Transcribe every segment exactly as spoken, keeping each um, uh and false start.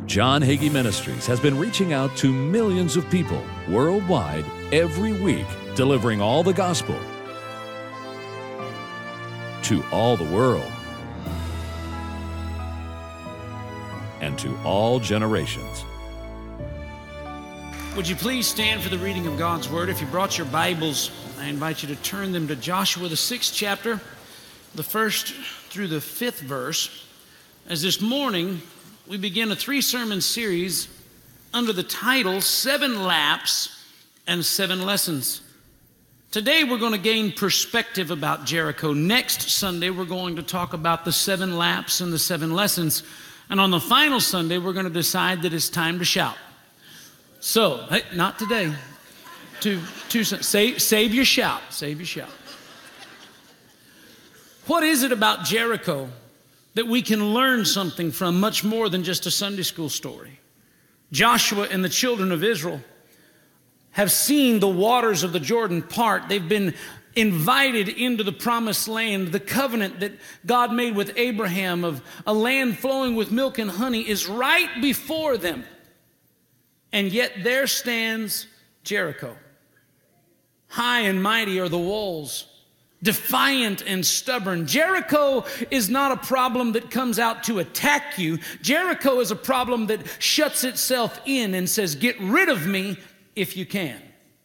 John Hagee Ministries has been reaching out to millions of people worldwide every week, delivering all the gospel to all the world and to all generations. Would you please stand for the reading of God's Word? If you brought your Bibles, I invite you to turn them to Joshua, the sixth chapter, the first through the fifth verse. As this morning, we begin a three-sermon series under the title, Seven Laps and Seven Lessons. Today, we're going to gain perspective about Jericho. Next Sunday, we're going to talk about the seven laps and the seven lessons. And on the final Sunday, we're going to decide that it's time to shout. So, hey, not today. Two, two, save, save your shout. Save your shout. What is it about Jericho that we can learn something from much more than just a Sunday school story? Joshua and the children of Israel have seen the waters of the Jordan part. They've been invited into the promised land. The covenant that God made with Abraham of a land flowing with milk and honey is right before them. And yet there stands Jericho. High and mighty are the walls, defiant and stubborn. Jericho is not a problem that comes out to attack you. Jericho is a problem that shuts itself in and says, get rid of me if you can.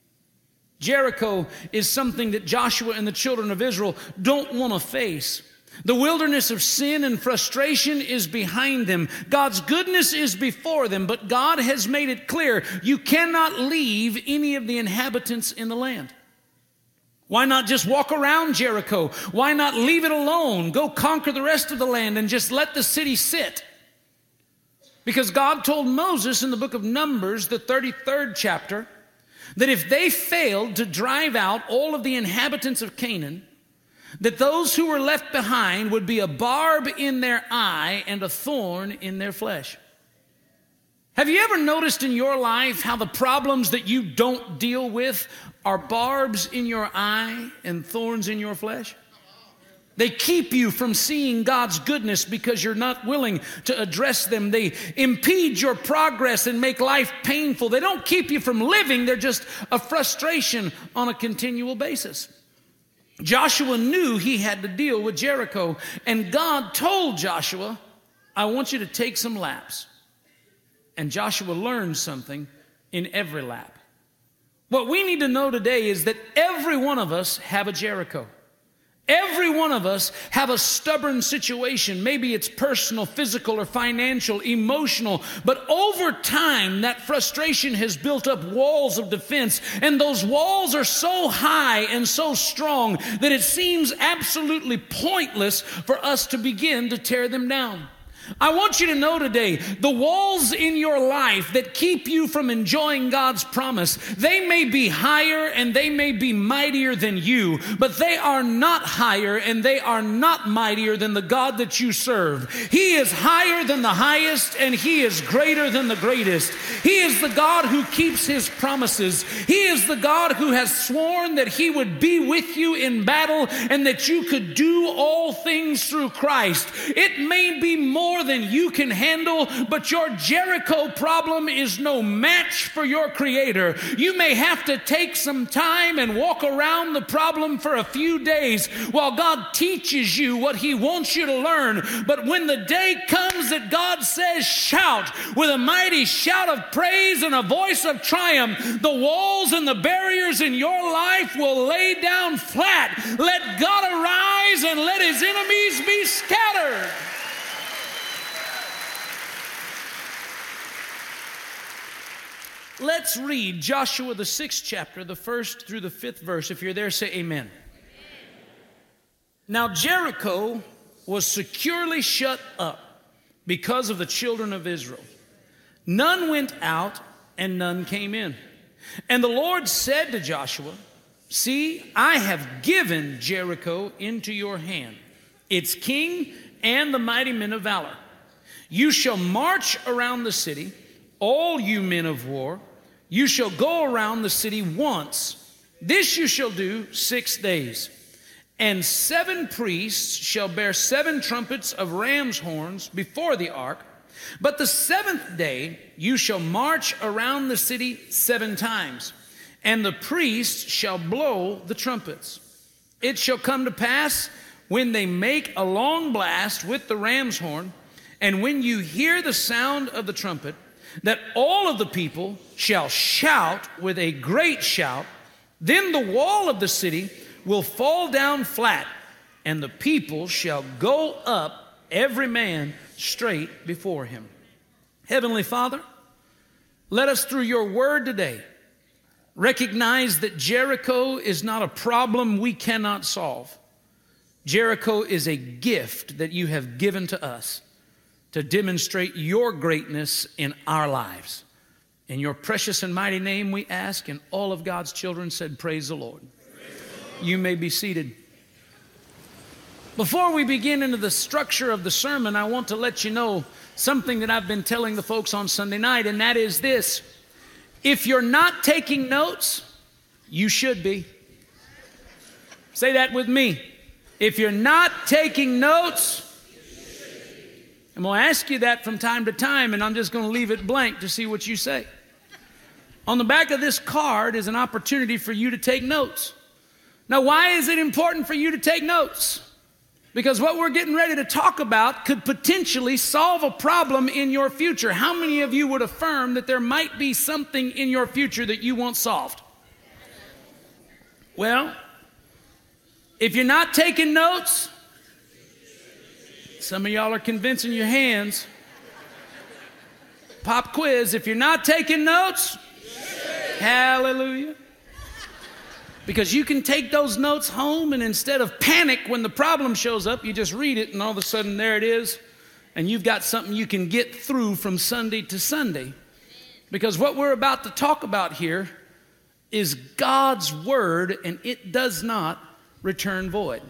Jericho is something that Joshua and the children of Israel don't want to face. The wilderness of sin and frustration is behind them. God's goodness is before them, but God has made it clear you cannot leave any of the inhabitants in the land. Why not just walk around Jericho? Why not leave it alone? Go conquer the rest of the land and just let the city sit. Because God told Moses in the book of Numbers, the thirty-third chapter, that if they failed to drive out all of the inhabitants of Canaan, that those who were left behind would be a barb in their eye and a thorn in their flesh. Have you ever noticed in your life how the problems that you don't deal with are barbs in your eye and thorns in your flesh? They keep you from seeing God's goodness because you're not willing to address them. They impede your progress and make life painful. They don't keep you from living. They're just a frustration on a continual basis. Joshua knew he had to deal with Jericho, and God told Joshua, I want you to take some laps. And Joshua learned something in every lap. What we need to know today is that every one of us have a Jericho. Every one of us have a stubborn situation. Maybe it's personal, physical, or financial, emotional. But over time, that frustration has built up walls of defense. And those walls are so high and so strong that it seems absolutely pointless for us to begin to tear them down. I want you to know today, the walls in your life that keep you from enjoying God's promise, they may be higher and they may be mightier than you, but they are not higher and they are not mightier than the God that you serve. He is higher than the highest and He is greater than the greatest. He is the God who keeps His promises. He is the God who has sworn that He would be with you in battle and that you could do all things through Christ. It may be more than you can handle, but your Jericho problem is no match for your Creator. You may have to take some time and walk around the problem for a few days while God teaches you what He wants you to learn. But when the day comes that God says, shout with a mighty shout of praise and a voice of triumph, the walls and the barriers in your life will lay down flat. Let God arise and let His enemies be scattered. Let's read Joshua, the sixth chapter, the first through the fifth verse. If you're there, say amen. Amen. Now Jericho was securely shut up because of the children of Israel. None went out and none came in. And the Lord said to Joshua, see, I have given Jericho into your hand, its king and the mighty men of valor. You shall march around the city, all you men of war. You shall go around the city once. This you shall do six days. And seven priests shall bear seven trumpets of ram's horns before the ark. But the seventh day you shall march around the city seven times, and the priests shall blow the trumpets. It shall come to pass when they make a long blast with the ram's horn, and when you hear the sound of the trumpet, that all of the people shall shout with a great shout. Then the wall of the city will fall down flat, and the people shall go up, every man straight before him. Heavenly Father, let us through your word today recognize that Jericho is not a problem we cannot solve. Jericho is a gift that you have given to us to demonstrate your greatness in our lives. In your precious and mighty name we ask, and all of God's children said, praise the Lord. Praise the Lord. You may be seated. Before we begin into the structure of the sermon, I want to let you know something that I've been telling the folks on Sunday night, and that is this. If you're not taking notes, you should be. Say that with me. If you're not taking notes, I'm going to ask you that from time to time, and I'm just going to leave it blank to see what you say. On the back of this card is an opportunity for you to take notes. Now, why is it important for you to take notes? Because what we're getting ready to talk about could potentially solve a problem in your future. How many of you would affirm that there might be something in your future that you want solved? Well, if you're not taking notes, some of y'all are convincing your hands. Pop quiz. If you're not taking notes, hallelujah. Because you can take those notes home, and instead of panic when the problem shows up, you just read it, and all of a sudden there it is, and you've got something you can get through from Sunday to Sunday. Because what we're about to talk about here is God's word, and it does not return void.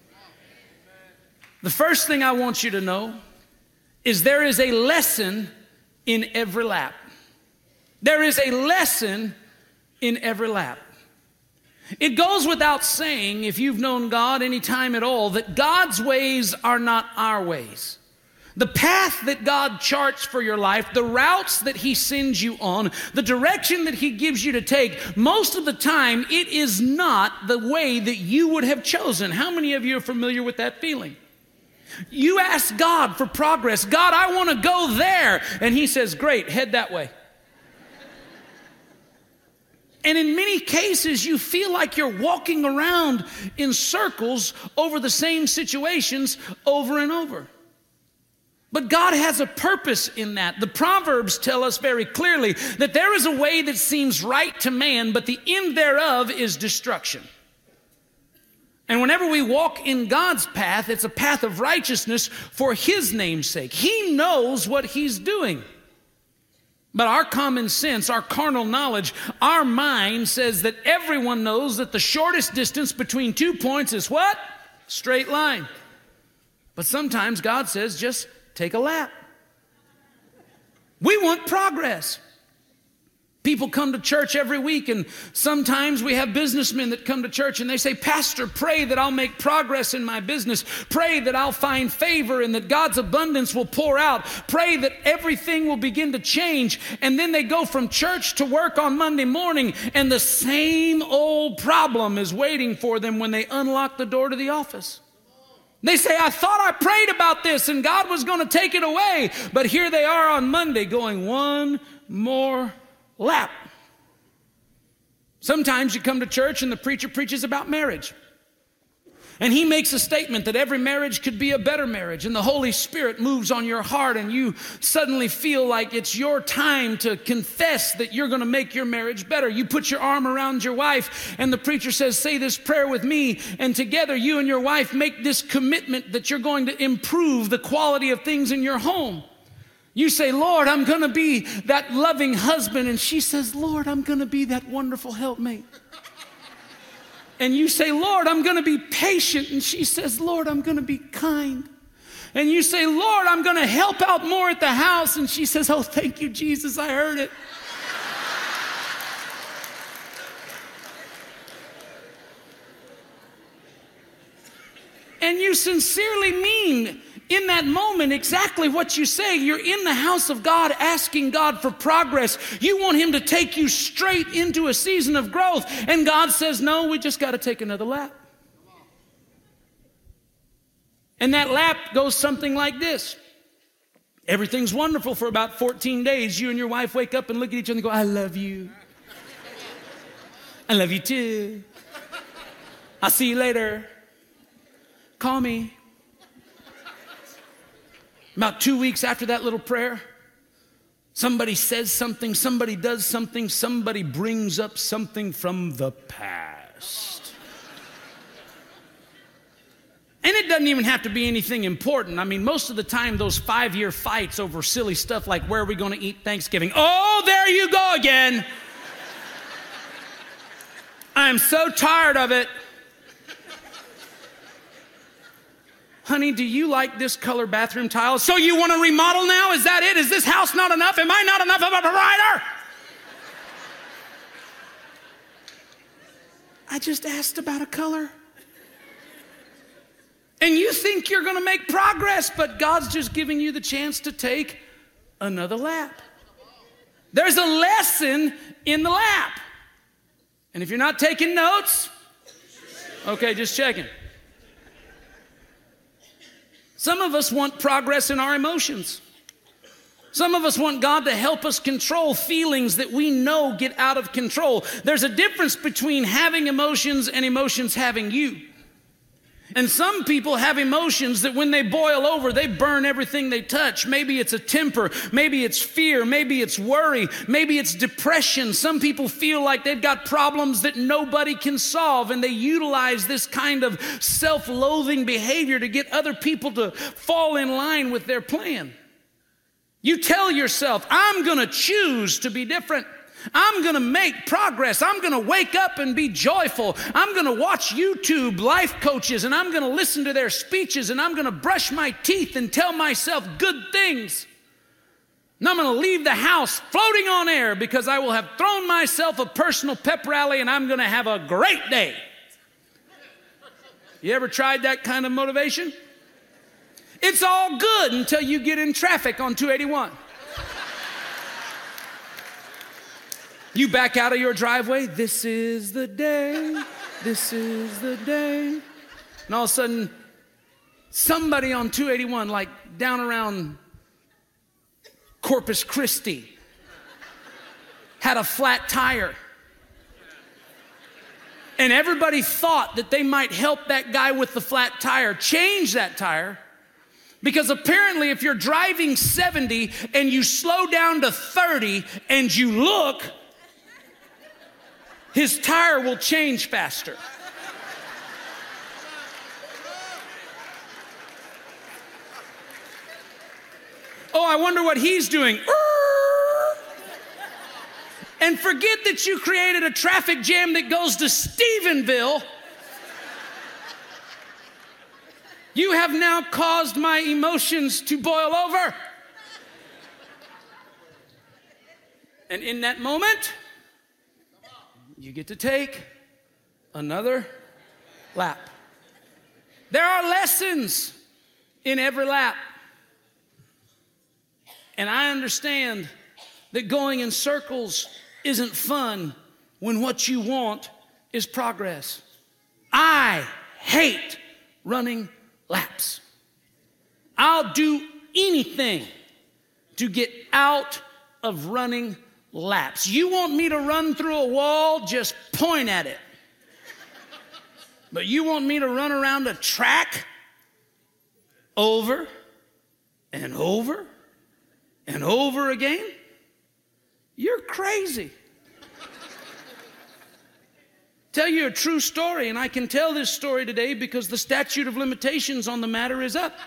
The first thing I want you to know is there is a lesson in every lap. There is a lesson in every lap. It goes without saying, if you've known God any time at all, that God's ways are not our ways. The path that God charts for your life, the routes that he sends you on, the direction that he gives you to take, most of the time it is not the way that you would have chosen. How many of you are familiar with that feeling? You ask God for progress. God, I want to go there. And he says, great, head that way. And in many cases, you feel like you're walking around in circles over the same situations over and over. But God has a purpose in that. The Proverbs tell us very clearly that there is a way that seems right to man, but the end thereof is destruction. And whenever we walk in God's path, it's a path of righteousness for his name's sake. He knows what he's doing. But our common sense, our carnal knowledge, our mind says that everyone knows that the shortest distance between two points is what? Straight line. But sometimes God says, just take a lap. We want progress. People come to church every week, and sometimes we have businessmen that come to church and they say, Pastor, pray that I'll make progress in my business. Pray that I'll find favor and that God's abundance will pour out. Pray that everything will begin to change. And then they go from church to work on Monday morning, and the same old problem is waiting for them when they unlock the door to the office. They say, I thought I prayed about this and God was going to take it away. But here they are on Monday going one more lap. Sometimes you come to church and the preacher preaches about marriage. And he makes a statement that every marriage could be a better marriage. And the Holy Spirit moves on your heart and you suddenly feel like it's your time to confess that you're going to make your marriage better. You put your arm around your wife and the preacher says, say this prayer with me. And together you and your wife make this commitment that you're going to improve the quality of things in your home. You say, Lord, I'm going to be that loving husband. And she says, Lord, I'm going to be that wonderful helpmate. And you say, Lord, I'm going to be patient. And she says, Lord, I'm going to be kind. And you say, Lord, I'm going to help out more at the house. And she says, oh, thank you, Jesus, I heard it. And you sincerely mean in that moment, exactly what you say. You're in the house of God asking God for progress. You want him to take you straight into a season of growth. And God says, no, we just got to take another lap. And that lap goes something like this. Everything's wonderful for about fourteen days. You and your wife wake up and look at each other and go, I love you. I love you too. I'll see you later. Call me. About two weeks after that little prayer, somebody says something, somebody does something, somebody brings up something from the past. And it doesn't even have to be anything important. I mean, most of the time, those five-year fights over silly stuff like where are we going to eat Thanksgiving? Oh, there you go again. I'm so tired of it. Honey, do you like this color bathroom tile? So you want to remodel now? Is that it? Is this house not enough? Am I not enough of a provider? I just asked about a color. And you think you're going to make progress, but God's just giving you the chance to take another lap. There's a lesson in the lap. And if you're not taking notes, okay, just checking. Some of us want progress in our emotions. Some of us want God to help us control feelings that we know get out of control. There's a difference between having emotions and emotions having you. And some people have emotions that when they boil over, they burn everything they touch. Maybe it's a temper. Maybe it's fear. Maybe it's worry. Maybe it's depression. Some people feel like they've got problems that nobody can solve, and they utilize this kind of self-loathing behavior to get other people to fall in line with their plan. You tell yourself, I'm going to choose to be different. I'm going to make progress. I'm going to wake up and be joyful. I'm going to watch YouTube life coaches, and I'm going to listen to their speeches, and I'm going to brush my teeth and tell myself good things. And I'm going to leave the house floating on air because I will have thrown myself a personal pep rally, and I'm going to have a great day. You ever tried that kind of motivation? It's all good until you get in traffic on two eighty-one. You back out of your driveway, this is the day, this is the day. And all of a sudden, somebody on two eighty-one, like down around Corpus Christi, had a flat tire. And everybody thought that they might help that guy with the flat tire change that tire. Because apparently if you're driving seventy and you slow down to thirty and you look, his tire will change faster. Oh, I wonder what he's doing. And forget that you created a traffic jam that goes to Stephenville. You have now caused my emotions to boil over. And in that moment, you get to take another lap. There are lessons in every lap. And I understand that going in circles isn't fun when what you want is progress. I hate running laps. I'll do anything to get out of running laps. You want me to run through a wall? Just point at it. But you want me to run around a track over and over and over again? You're crazy. Tell you a true story, and I can tell this story today because the statute of limitations on the matter is up.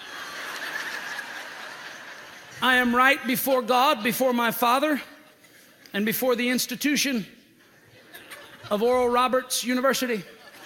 I am right before God, before my Father, and before the institution of Oral Roberts University.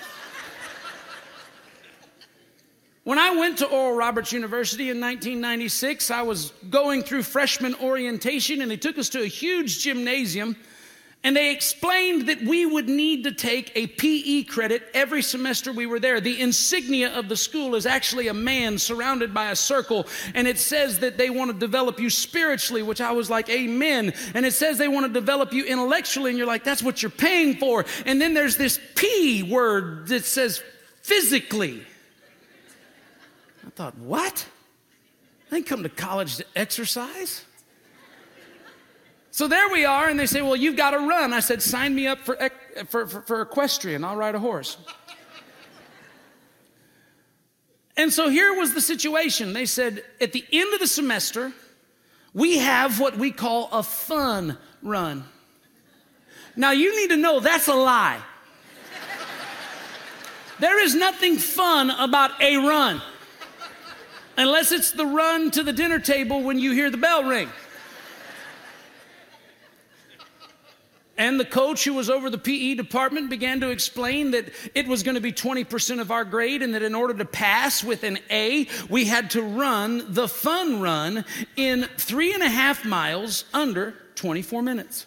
When I went to Oral Roberts University in nineteen ninety-six, I was going through freshman orientation, and they took us to a huge gymnasium. And they explained that we would need to take a P E credit every semester we were there. The insignia of the school is actually a man surrounded by a circle. And it says that they want to develop you spiritually, which I was like, amen. And it says they want to develop you intellectually. And you're like, that's what you're paying for. And then there's this P word that says physically. I thought, what? I didn't come to college to exercise. So there we are, and they say, well, you've got to run. I said, sign me up for, for, for, for equestrian. I'll ride a horse. And so here was the situation. They said, at the end of the semester, we have what we call a fun run. Now, you need to know that's a lie. There is nothing fun about a run, unless it's the run to the dinner table when you hear the bell ring. And the coach who was over the P E department began to explain that it was going to be twenty percent of our grade, and that in order to pass with an A, we had to run the fun run in three and a half miles under twenty-four minutes.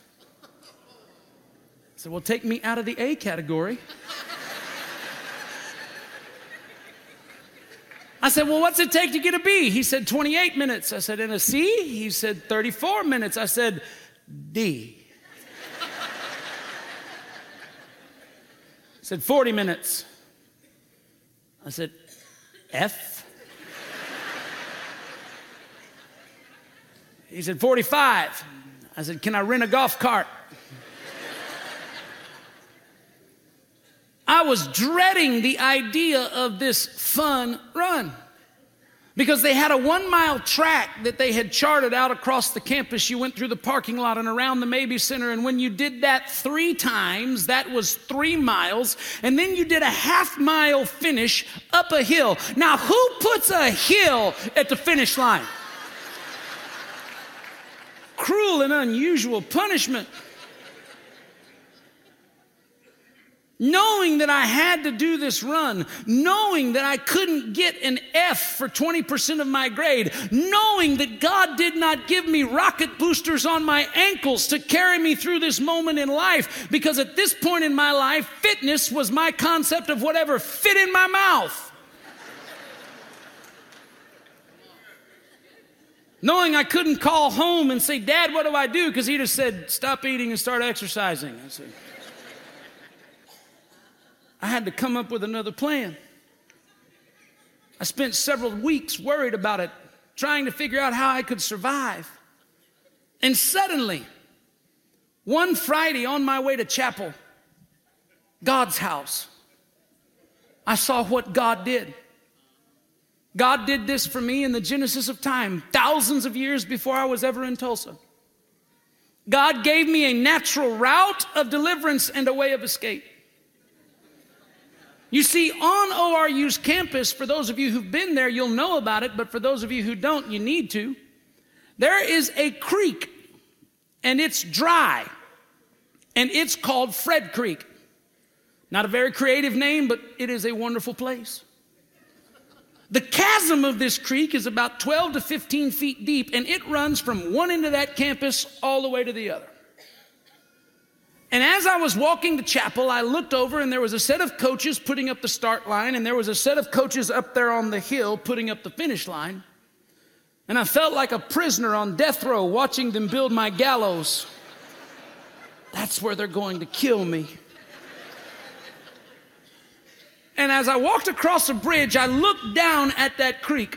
I said, well, take me out of the A category. I said, well, what's it take to get a B? He said, twenty-eight minutes. I said, and a C? He said, thirty-four minutes. I said, D. He said, forty minutes. I said, F. He said, forty-five. I said, can I rent a golf cart? I was dreading the idea of this fun run, because they had a one-mile track that they had charted out across the campus. You went through the parking lot and around the Mabee Center, and when you did that three times, that was three miles, and then you did a half-mile finish up a hill. Now, who puts a hill at the finish line? Cruel and unusual punishment. Knowing that I had to do this run, knowing that I couldn't get an F for twenty percent of my grade, knowing that God did not give me rocket boosters on my ankles to carry me through this moment in life, because at this point in my life, fitness was my concept of whatever fit in my mouth. Knowing I couldn't call home and say, Dad, what do I do? Because he'd have said, stop eating and start exercising. I said, I had to come up with another plan. I spent several weeks worried about it, trying to figure out how I could survive. And suddenly, one Friday on my way to chapel, God's house, I saw what God did. God did this for me in the genesis of time, thousands of years before I was ever in Tulsa. God gave me a natural route of deliverance and a way of escape. You see, on O R U's campus, for those of you who've been there, you'll know about it, but for those of you who don't, you need to. There is a creek, and it's dry, and it's called Fred Creek. Not a very creative name, but it is a wonderful place. The chasm of this creek is about twelve to fifteen feet deep, and it runs from one end of that campus all the way to the other. And as I was walking to chapel, I looked over, and there was a set of coaches putting up the start line, and there was a set of coaches up there on the hill putting up the finish line. And I felt like a prisoner on death row watching them build my gallows. That's where they're going to kill me. And as I walked across the bridge, I looked down at that creek,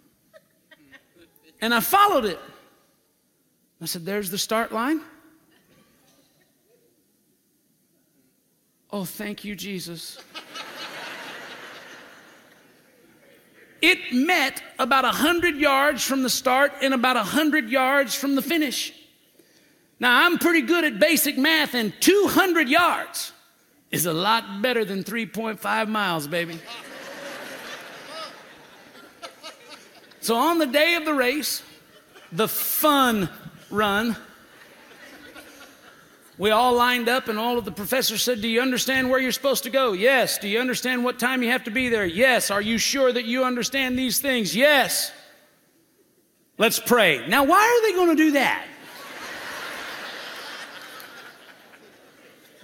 and I followed it. I said, there's the start line. Oh, thank you, Jesus. It met about one hundred yards from the start and about one hundred yards from the finish. Now, I'm pretty good at basic math, and two hundred yards is a lot better than three point five miles, baby. So on the day of the race, the fun run, we all lined up, and all of the professors said, do you understand where you're supposed to go? Yes. Do you understand what time you have to be there? Yes. Are you sure that you understand these things? Yes. Let's pray. Now, why are they going to do that?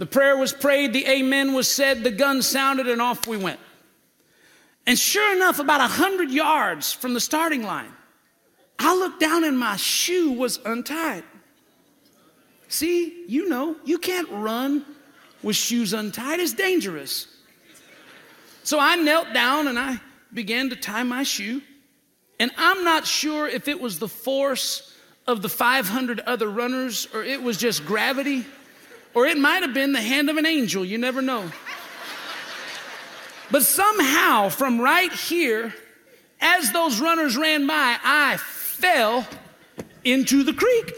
The prayer was prayed, the amen was said, the gun sounded, and off we went. And sure enough, about a hundred yards from the starting line, I looked down and my shoe was untied. See, you know, you can't run with shoes untied. It's dangerous. So I knelt down and I began to tie my shoe. And I'm not sure if it was the force of the five hundred other runners, or it was just gravity, or it might have been the hand of an angel. You never know. But somehow, from right here, as those runners ran by, I fell into the creek.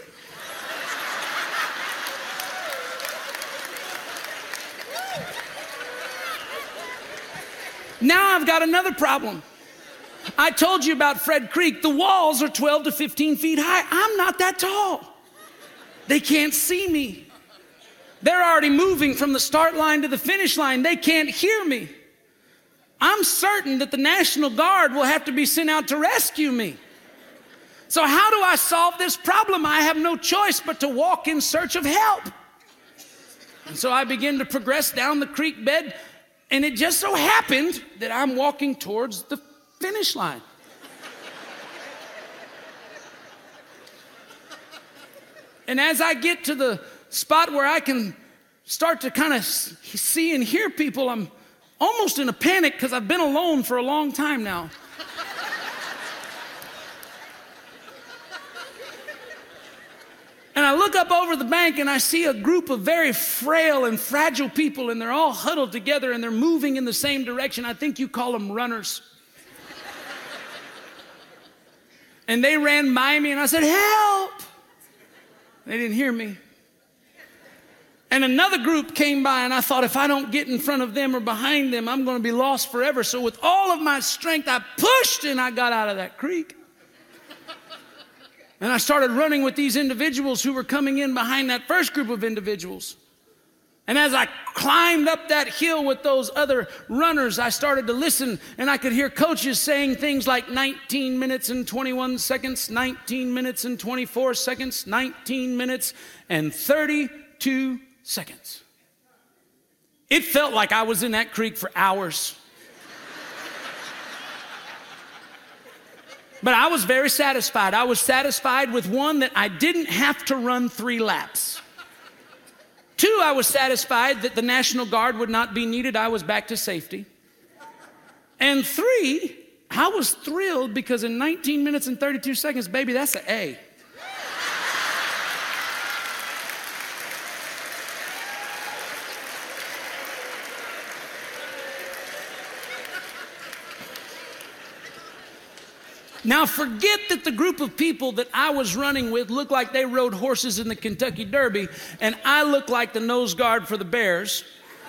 Now I've got another problem. I told you about Fred Creek. The walls are twelve to fifteen feet high. I'm not that tall. They can't see me. They're already moving from the start line to the finish line. They can't hear me. I'm certain that the National Guard will have to be sent out to rescue me. So how do I solve this problem? I have no choice but to walk in search of help. And so I begin to progress down the creek bed, and it just so happened that I'm walking towards the finish line. And as I get to the spot where I can start to kind of see and hear people, I'm almost in a panic because I've been alone for a long time now. And I look up over the bank and I see a group of very frail and fragile people, and they're all huddled together and they're moving in the same direction. I think you call them runners. And they ran by me and I said, "Help!" They didn't hear me. And another group came by, and I thought, if I don't get in front of them or behind them, I'm going to be lost forever. So with all of my strength, I pushed and I got out of that creek. And I started running with these individuals who were coming in behind that first group of individuals. And as I climbed up that hill with those other runners, I started to listen, and I could hear coaches saying things like nineteen minutes and twenty-one seconds, nineteen minutes and twenty-four seconds, nineteen minutes and thirty-two seconds. It felt like I was in that creek for hours. But I was very satisfied. I was satisfied with one, that I didn't have to run three laps. Two, I was satisfied that the National Guard would not be needed. I was back to safety. And three, I was thrilled because in nineteen minutes and thirty-two seconds, baby, that's an A. Now, forget that the group of people that I was running with looked like they rode horses in the Kentucky Derby, and I looked like the nose guard for the Bears.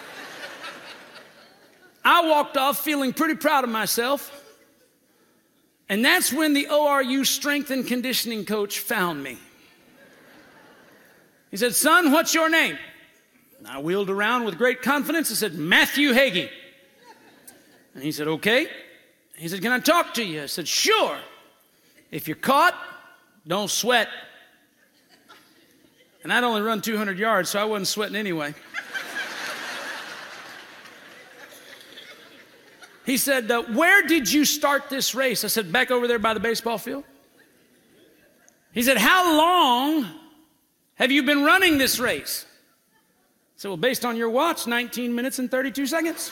I walked off feeling pretty proud of myself, and that's when the O R U strength and conditioning coach found me. He said, "Son, what's your name?" And I wheeled around with great confidence and said, "Matthew Hagee." And he said, "Okay." He said, "Can I talk to you?" I said, "Sure. If you're caught, don't sweat." And I'd only run two hundred yards, so I wasn't sweating anyway. He said, uh, "Where did you start this race?" I said, "Back over there by the baseball field." He said, "How long have you been running this race?" I said, "Well, based on your watch, nineteen minutes and thirty-two seconds.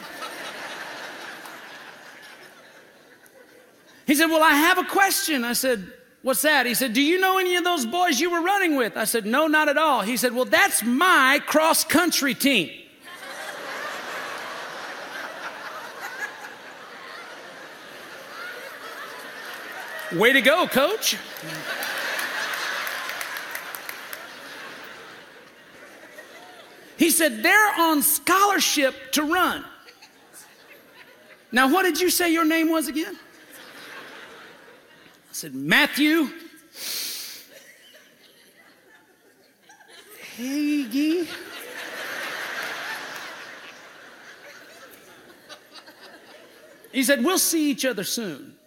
He said, "Well, I have a question." I said, "What's that?" He said, "Do you know any of those boys you were running with?" I said, "No, not at all." He said, "Well, that's my cross-country team." Way to go, coach. He said, "They're on scholarship to run." Now, what did you say your name was again? I said, "Matthew Hagee." He said, "We'll see each other soon."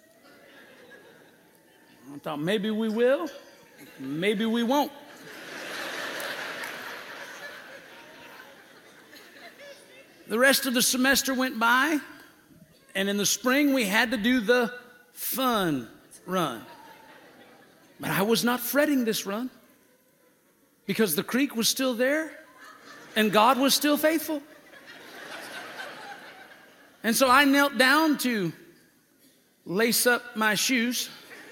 I thought, maybe we will, maybe we won't. the rest of the semester went by, and in the spring we had to do the fun run. But I was not fretting this run because the creek was still there and God was still faithful. And so I knelt down to lace up my shoes,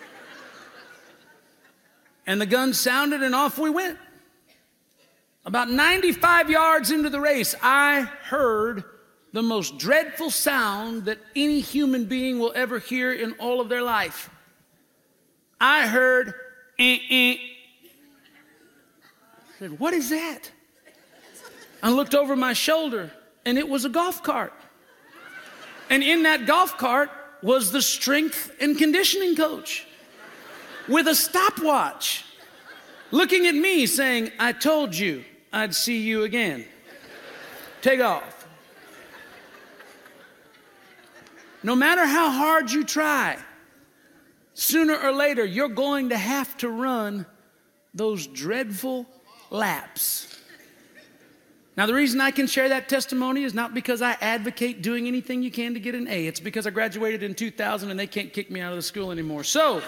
and the gun sounded and off we went. About ninety-five yards into the race, I heard the most dreadful sound that any human being will ever hear in all of their life. I heard, eh, eh. I said, what is that? I looked over my shoulder, and it was a golf cart. And in that golf cart was the strength and conditioning coach with a stopwatch, looking at me saying, I told you I'd see you again. Take off. No matter how hard you try, sooner or later, you're going to have to run those dreadful laps. Now, the reason I can share that testimony is not because I advocate doing anything you can to get an A. It's because I graduated in two thousand and they can't kick me out of the school anymore. So,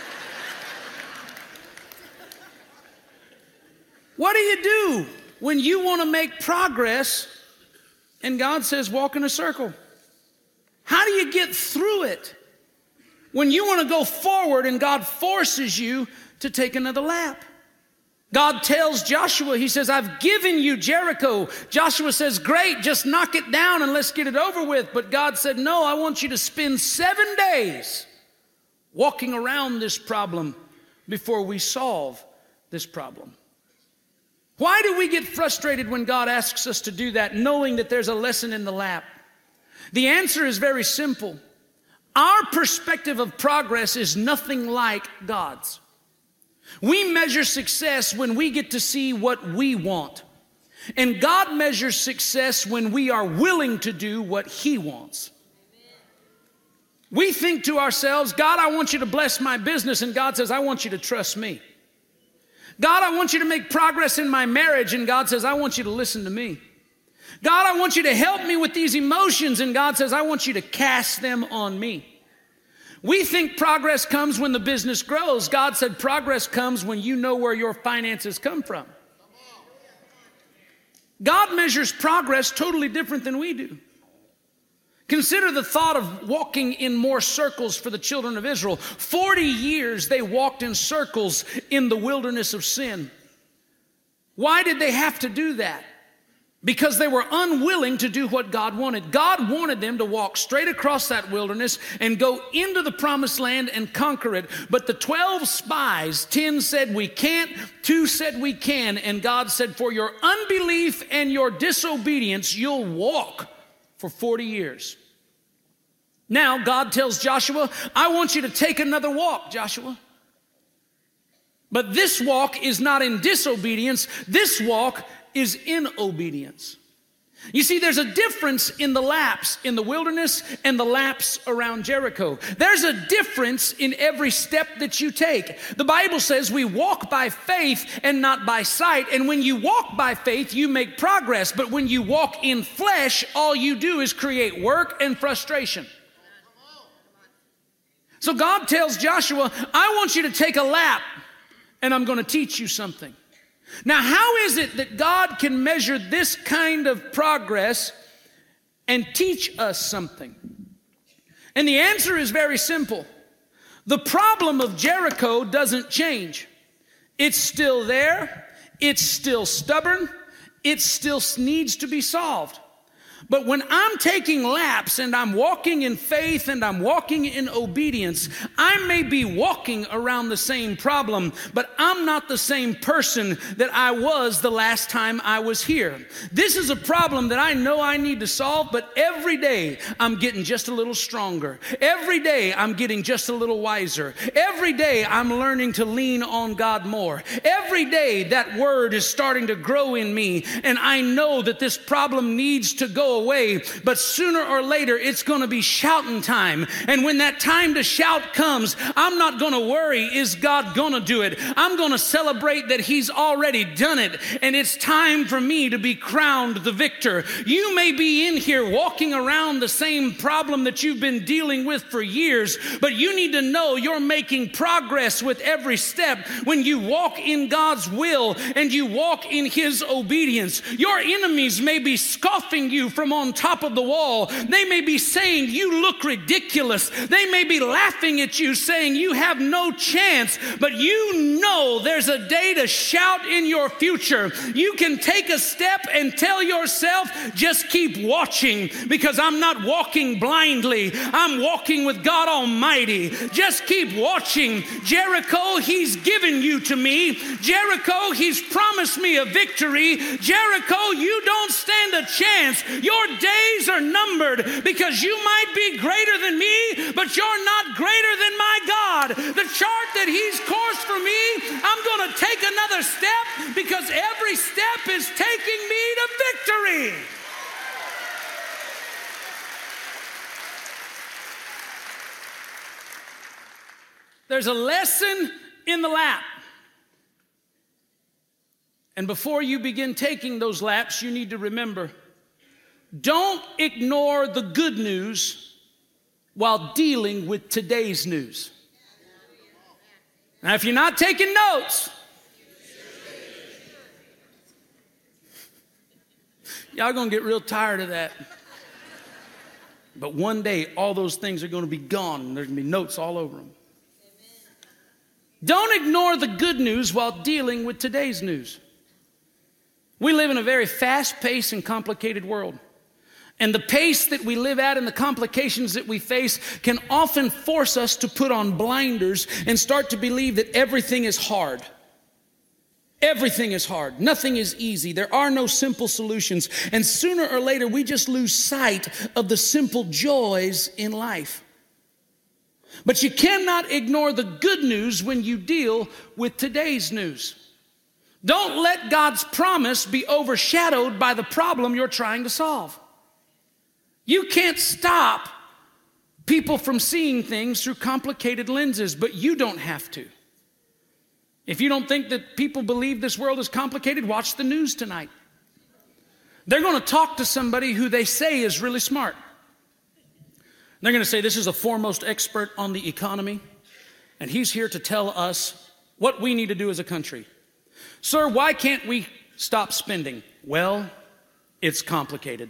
what do you do when you want to make progress and God says walk in a circle? How do you get through it when you want to go forward and God forces you to take another lap? God tells Joshua, he says, I've given you Jericho. Joshua says, great, just knock it down and let's get it over with. But God said, no, I want you to spend seven days walking around this problem before we solve this problem. Why do we get frustrated when God asks us to do that, knowing that there's a lesson in the lap? The answer is very simple. Our perspective of progress is nothing like God's. We measure success when we get to see what we want. And God measures success when we are willing to do what He wants. We think to ourselves, God, I want you to bless my business. And God says, I want you to trust me. God, I want you to make progress in my marriage. And God says, I want you to listen to me. God, I want you to help me with these emotions. And God says, I want you to cast them on me. We think progress comes when the business grows. God said progress comes when you know where your finances come from. God measures progress totally different than we do. Consider the thought of walking in more circles for the children of Israel. Forty years they walked in circles in the wilderness of sin. Why did they have to do that? Because they were unwilling to do what God wanted. God wanted them to walk straight across that wilderness and go into the promised land and conquer it. But the twelve spies, ten said we can't, two said we can. And God said, for your unbelief and your disobedience, you'll walk for forty years. Now God tells Joshua, I want you to take another walk, Joshua. But this walk is not in disobedience. This walk is in obedience. You see, there's a difference in the laps in the wilderness and the laps around Jericho. There's a difference in every step that you take. The Bible says we walk by faith and not by sight. And when you walk by faith, you make progress. But when you walk in flesh, all you do is create work and frustration. So God tells Joshua, I want you to take a lap and I'm going to teach you something. Now, how is it that God can measure this kind of progress and teach us something? And the answer is very simple. The problem of Jericho doesn't change. It's still there. It's still stubborn. It still needs to be solved. But when I'm taking laps and I'm walking in faith and I'm walking in obedience, I may be walking around the same problem, but I'm not the same person that I was the last time I was here. This is a problem that I know I need to solve, but every day I'm getting just a little stronger. Every day I'm getting just a little wiser. Every day I'm learning to lean on God more. Every day that word is starting to grow in me, and I know that this problem needs to go. go away, but sooner or later it's going to be shouting time. And when that time to shout comes, I'm not going to worry, is God going to do it? I'm going to celebrate that he's already done it, and it's time for me to be crowned the victor. You may be in here walking around the same problem that you've been dealing with for years, but you need to know you're making progress with every step when you walk in God's will and you walk in his obedience. Your enemies may be scoffing you from on top of the wall. They may be saying you look ridiculous. They may be laughing at you, saying you have no chance, but you know there's a day to shout in your future. You can take a step and tell yourself, just keep watching, because I'm not walking blindly. I'm walking with God Almighty. Just keep watching. Jericho, he's given you to me. Jericho, he's promised me a victory. Jericho, you don't stand a chance. Your days are numbered, because you might be greater than me, but you're not greater than my God. The chart that he's coursed for me, I'm going to take another step, because every step is taking me to victory. There's a lesson in the lap. And before you begin taking those laps, you need to remember, don't ignore the good news while dealing with today's news. Now, if you're not taking notes, y'all gonna get real tired of that. But one day, all those things are gonna be gone, and there's gonna be notes all over them. Don't ignore the good news while dealing with today's news. We live in a very fast-paced and complicated world. And the pace that we live at and the complications that we face can often force us to put on blinders and start to believe that everything is hard. Everything is hard. Nothing is easy. There are no simple solutions. And sooner or later, we just lose sight of the simple joys in life. But you cannot ignore the good news when you deal with today's news. Don't let God's promise be overshadowed by the problem you're trying to solve. You can't stop people from seeing things through complicated lenses, but you don't have to. If you don't think that people believe this world is complicated, watch the news tonight. They're going to talk to somebody who they say is really smart. They're going to say, this is a foremost expert on the economy, and he's here to tell us what we need to do as a country. Sir, why can't we stop spending? Well, it's complicated.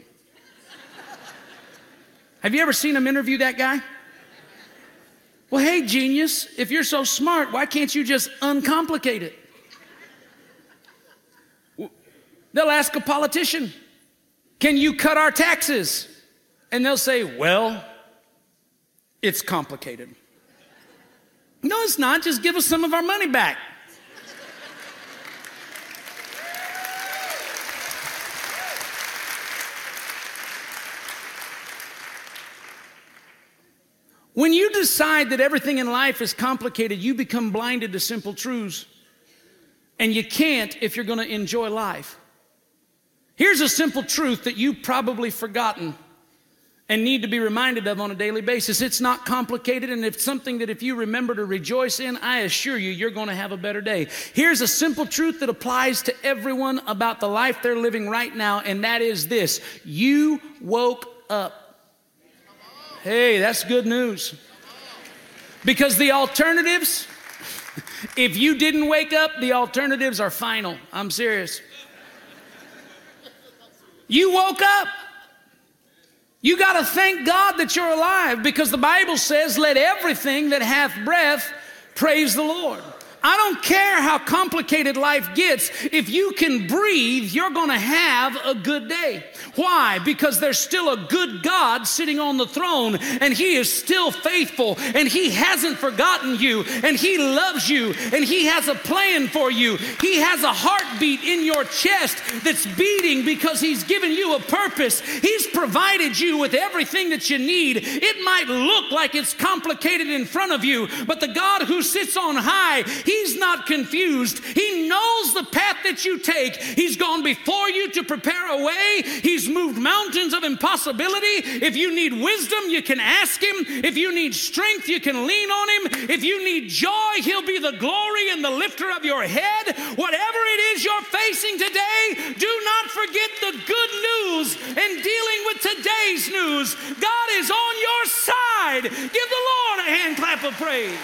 Have you ever seen him interview that guy? Well, hey, genius, if you're so smart, why can't you just uncomplicate it? They'll ask a politician, can you cut our taxes? And they'll say, well, it's complicated. No, it's not. Just give us some of our money back. When you decide that everything in life is complicated, you become blinded to simple truths. And you can't if you're going to enjoy life. Here's a simple truth that you've probably forgotten and need to be reminded of on a daily basis. It's not complicated, and it's something that if you remember to rejoice in, I assure you, you're going to have a better day. Here's a simple truth that applies to everyone about the life they're living right now, and that is this: you woke up. Hey, that's good news. Because the alternatives, if you didn't wake up, the alternatives are final. I'm serious. You woke up. You got to thank God that you're alive, because the Bible says, let everything that hath breath praise the Lord. I don't care how complicated life gets. If you can breathe, you're going to have a good day. Why? Because there's still a good God sitting on the throne, and he is still faithful, and he hasn't forgotten you, and he loves you, and he has a plan for you. He has a heartbeat in your chest that's beating because he's given you a purpose. He's provided you with everything that you need. It might look like it's complicated in front of you, but the God who sits on high, he He's not confused. He knows the path that you take. He's gone before you to prepare a way. He's moved mountains of impossibility. If you need wisdom, you can ask him. If you need strength, you can lean on him. If you need joy, he'll be the glory and the lifter of your head. Whatever it is you're facing today, do not forget the good news in dealing with today's news. God is on your side. Give the Lord a hand clap of praise.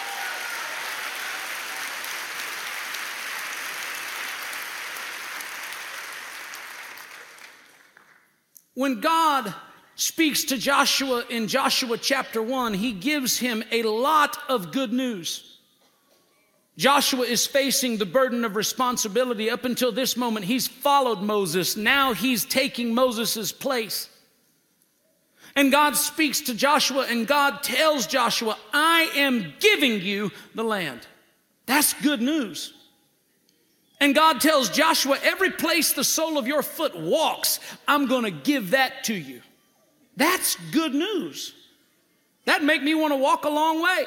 When God speaks to Joshua in Joshua chapter one, he gives him a lot of good news. Joshua is facing the burden of responsibility. Up until this moment, he's followed Moses. Now he's taking Moses' place. And God speaks to Joshua, and God tells Joshua, I am giving you the land. That's good news. And God tells Joshua, every place the sole of your foot walks, I'm going to give that to you. That's good news. That'd make me want to walk a long way.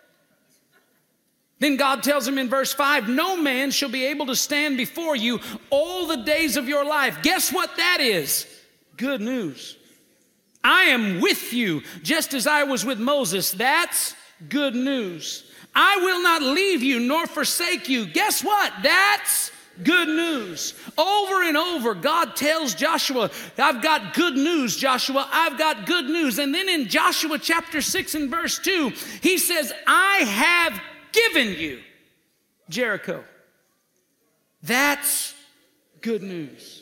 Then God tells him in verse five, no man shall be able to stand before you all the days of your life. Guess what that is? Good news. I am with you just as I was with Moses. That's good news. I will not leave you nor forsake you. Guess what? That's good news. Over and over, God tells Joshua, I've got good news, Joshua. I've got good news. And then in Joshua chapter six and verse two, he says, I have given you Jericho. That's good news.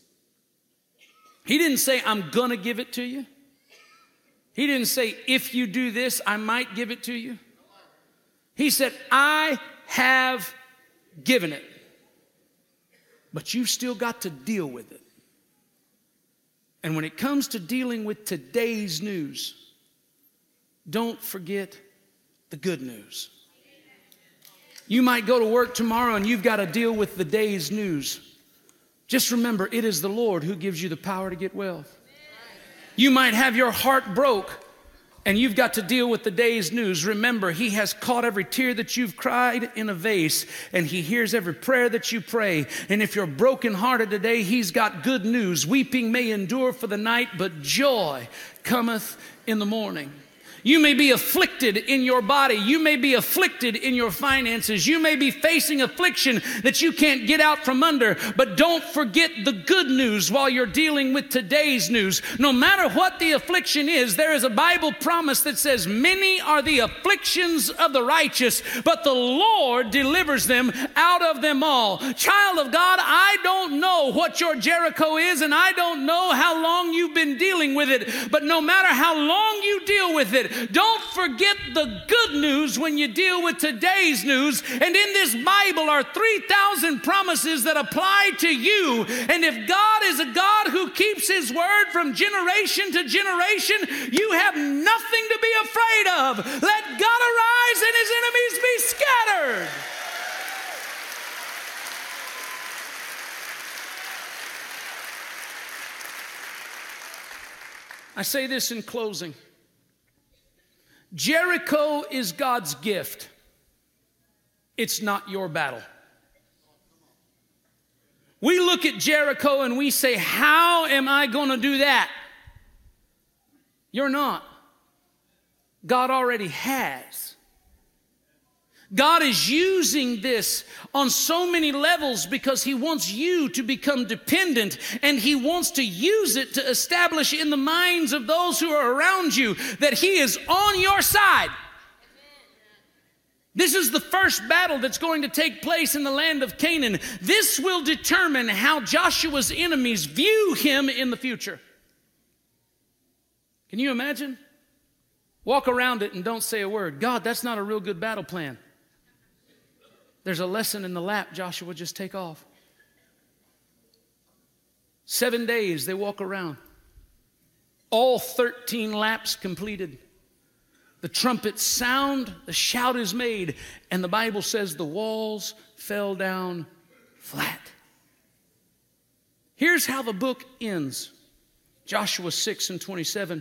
He didn't say, I'm going to give it to you. He didn't say, if you do this, I might give it to you. He said, I have given it. But you've still got to deal with it. And when it comes to dealing with today's news, don't forget the good news. You might go to work tomorrow and you've got to deal with the day's news. Just remember, it is the Lord who gives you the power to get wealth. You might have your heart broke and you've got to deal with the day's news. Remember, he has caught every tear that you've cried in a vase, and he hears every prayer that you pray. And if you're brokenhearted today, he's got good news. Weeping may endure for the night, but joy cometh in the morning. You may be afflicted in your body. You may be afflicted in your finances. You may be facing affliction that you can't get out from under. But don't forget the good news while you're dealing with today's news. No matter what the affliction is, there is a Bible promise that says, many are the afflictions of the righteous, but the Lord delivers them out of them all. Child of God, I don't know what your Jericho is, and I don't know how long you've been dealing with it. But no matter how long you deal with it, don't forget the good news when you deal with today's news. And in this Bible are three thousand promises that apply to you. And if God is a God who keeps his word from generation to generation, you have nothing to be afraid of. Let God arise and his enemies be scattered. I say this in closing. Jericho is God's gift. It's not your battle. We look at Jericho and we say, how am I going to do that? You're not. God already has. God is using this on so many levels because he wants you to become dependent, and he wants to use it to establish in the minds of those who are around you that he is on your side. This is the first battle that's going to take place in the land of Canaan. This will determine how Joshua's enemies view him in the future. Can you imagine? Walk around it and don't say a word. God, that's not a real good battle plan. There's a lesson in the lap, Joshua, just take off. Seven days they walk around. All thirteen laps completed. The trumpets sound, the shout is made, and the Bible says the walls fell down flat. Here's how the book ends. Joshua six and twenty-seven.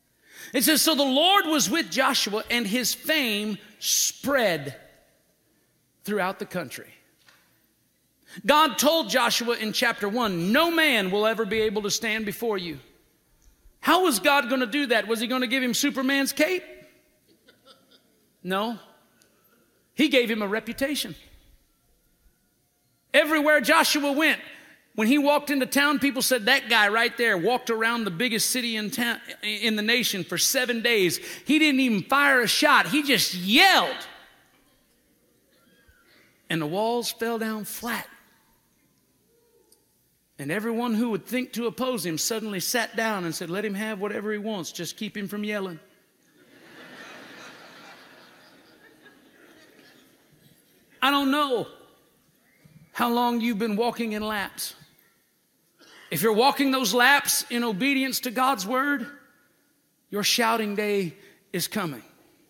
It says, so the Lord was with Joshua, and his fame spread. throughout the country. God told Joshua in chapter one, no man will ever be able to stand before you. How was God going to do that? Was he going to give him Superman's cape? No. He gave him a reputation. Everywhere Joshua went, when he walked into town, people said, that guy right there walked around the biggest city in town, in the nation for seven days. He didn't even fire a shot. He just yelled. And the walls fell down flat. And everyone who would think to oppose him suddenly sat down and said, let him have whatever he wants. Just keep him from yelling. I don't know how long you've been walking in laps. If you're walking those laps in obedience to God's word, your shouting day is coming.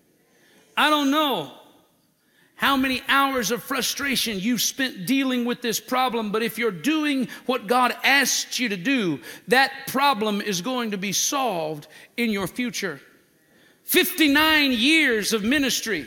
I don't know how many hours of frustration you've spent dealing with this problem, but if you're doing what God asked you to do, that problem is going to be solved in your future. fifty-nine years of ministry.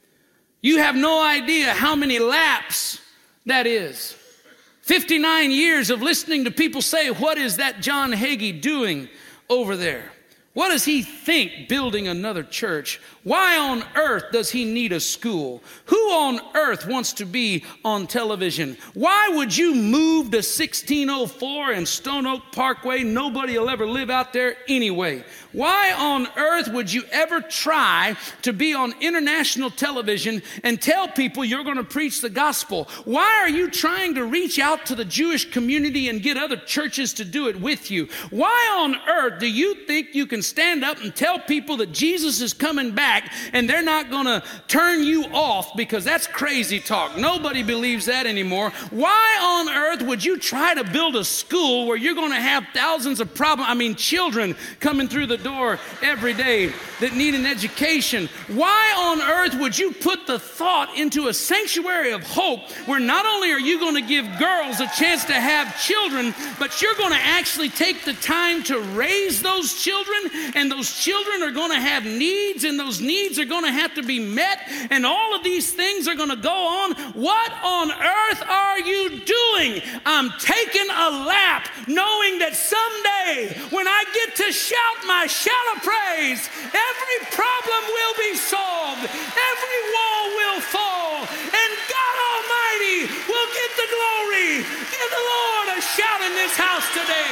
You have no idea how many laps that is. fifty-nine years of listening to people say, what is that John Hagee doing over there? What does he think building another church? Why on earth does he need a school? Who on earth wants to be on television? Why would you move to sixteen oh four and Stone Oak Parkway? Nobody will ever live out there anyway. Why on earth would you ever try to be on international television and tell people you're going to preach the gospel? Why are you trying to reach out to the Jewish community and get other churches to do it with you? Why on earth do you think you can stand up and tell people that Jesus is coming back and they're not going to turn you off? Because that's crazy talk. Nobody believes that anymore. Why on earth would you try to build a school where you're going to have thousands of problems, I mean children coming through the door every day that need an education? Why on earth would you put the thought into a sanctuary of hope where not only are you going to give girls a chance to have children, but you're going to actually take the time to raise those children, and those children are going to have needs, and those needs are going to have to be met, and all of these things are going to go on? What on earth are you doing? I'm taking a lap knowing that someday when I get to shout my shout of praise, every problem will be solved, every wall will fall, and God Almighty will get the glory. Give the Lord a shout in this house today.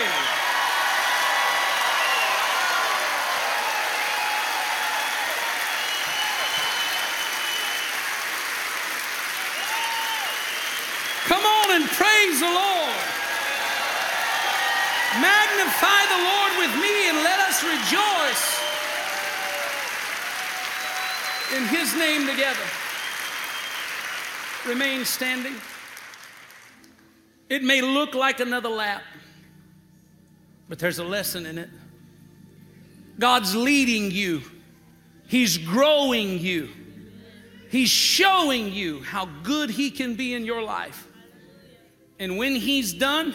Come on and praise the Lord. Magnify the Lord with me and let us rejoice in His name together. Remain standing. It may look like another lap, but there's a lesson in it. God's leading you. He's growing you. He's showing you how good He can be in your life. And when He's done,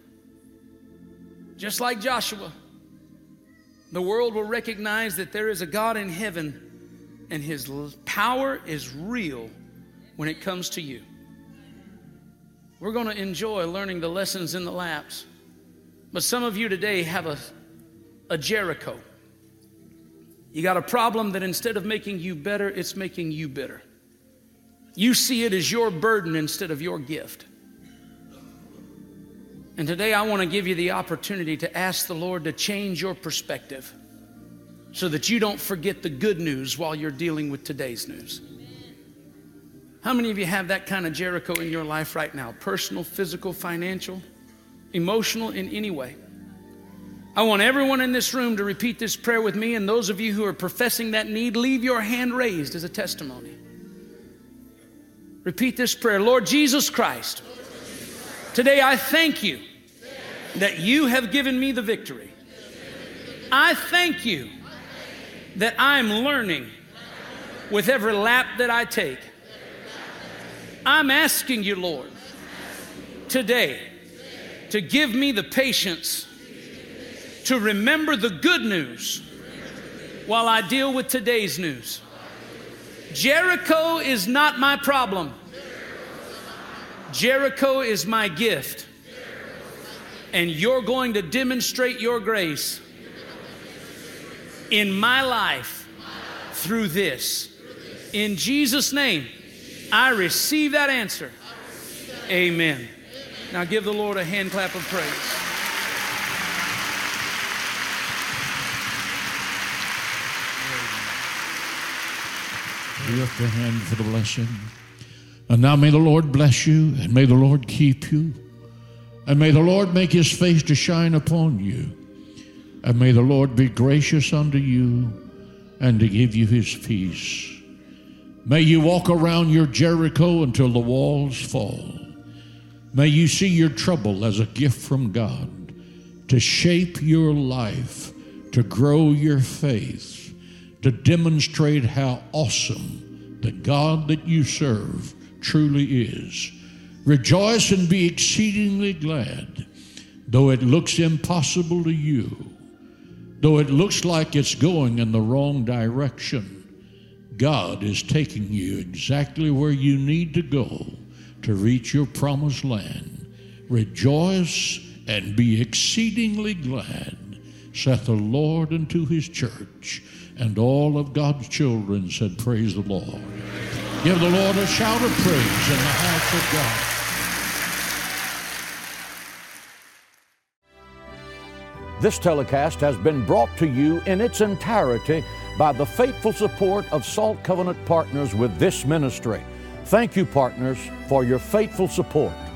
just like Joshua, the world will recognize that there is a God in heaven and His power is real when it comes to you. We're going to enjoy learning the lessons in the laps. But some of you today have a, a Jericho. You got a problem that instead of making you better, it's making you bitter. You see it as your burden instead of your gift. And today I want to give you the opportunity to ask the Lord to change your perspective so that you don't forget the good news while you're dealing with today's news. How many of you have that kind of Jericho in your life right now? Personal, physical, financial, emotional, in any way. I want everyone in this room to repeat this prayer with me, and those of you who are professing that need, leave your hand raised as a testimony. Repeat this prayer. Lord Jesus Christ, today I thank you that you have given me the victory. I thank you that I'm learning with every lap that I take. I'm asking you, Lord, today to give me the patience to remember the good news while I deal with today's news. Jericho is not my problem. Jericho is my gift. And you're going to demonstrate your grace in my life through this. In Jesus' name, I receive that answer. Amen. Now give the Lord a hand clap of praise. Lift your hand for the blessing. And now may the Lord bless you, and may the Lord keep you, and may the Lord make his face to shine upon you, and may the Lord be gracious unto you and to give you his peace. May you walk around your Jericho until the walls fall. May you see your trouble as a gift from God to shape your life, to grow your faith, to demonstrate how awesome the God that you serve truly is. Rejoice and be exceedingly glad, though it looks impossible to you, though it looks like it's going in the wrong direction. God is taking you exactly where you need to go to reach your promised land. Rejoice and be exceedingly glad, saith the Lord unto his church. And all of God's children said, praise the Lord. Give the Lord a shout of praise in the house of God. This telecast has been brought to you in its entirety by the faithful support of Salt Covenant Partners with this ministry. Thank you, partners, for your faithful support.